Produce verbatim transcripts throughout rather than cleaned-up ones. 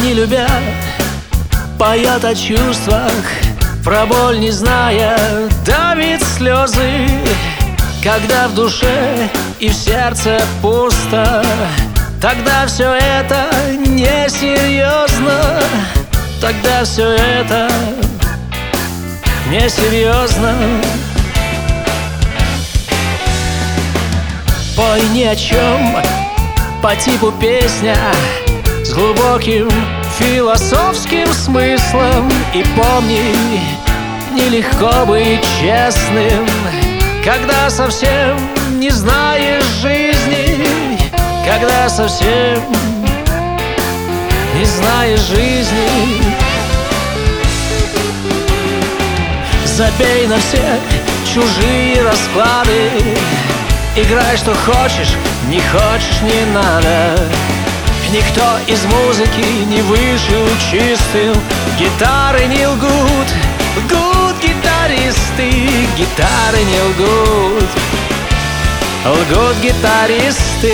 не любя, поет о чувствах, про боль не зная, давит слезы. Когда в душе и в сердце пусто, тогда все это несерьезно. Тогда все это несерьезно. Пой ни о чем, по типу песня с глубоким философским смыслом. И помни, нелегко быть честным, когда совсем не знаешь жизни. Когда совсем не знаешь жизни. Забей на все чужие расклады, играй, что хочешь, не хочешь, не надо. Никто из музыки не вышел чистым, гитары не лгут, лгут гитаристы. Гитары не лгут, лгут гитаристы.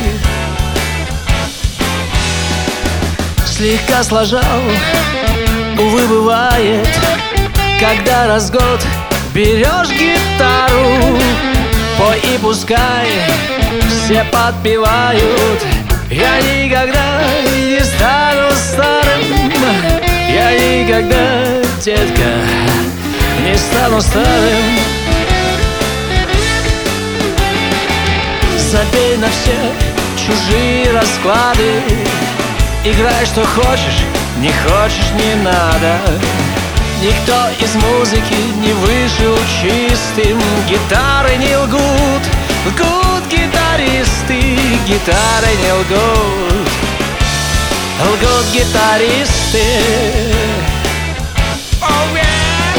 Слегка сложал, увы, бывает, когда раз в год берешь гитару. Пой и пускай все подпевают. Я никогда не стану старым, я никогда, детка, не стану старым. Забей на все чужие расклады, играй, что хочешь, не хочешь, не надо. Никто из музыки не вышел чистым, гитары не лгут, лгут гитаристы. Гитары не лгут, лгут гитаристы. Oh, yeah!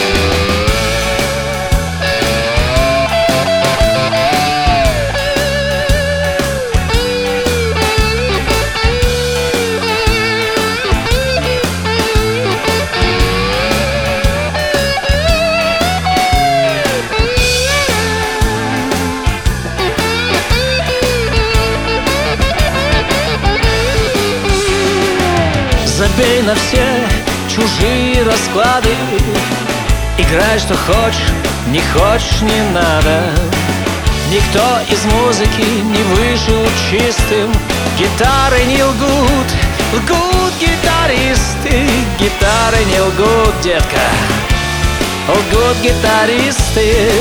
Забей на все чужие расклады, играй, что хочешь, не хочешь, не надо. Никто из музыки не вышел чистым, гитары не лгут, лгут гитаристы. Гитары не лгут, детка, лгут гитаристы.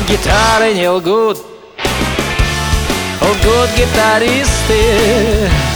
Гитары не лгут, лгут гитаристы.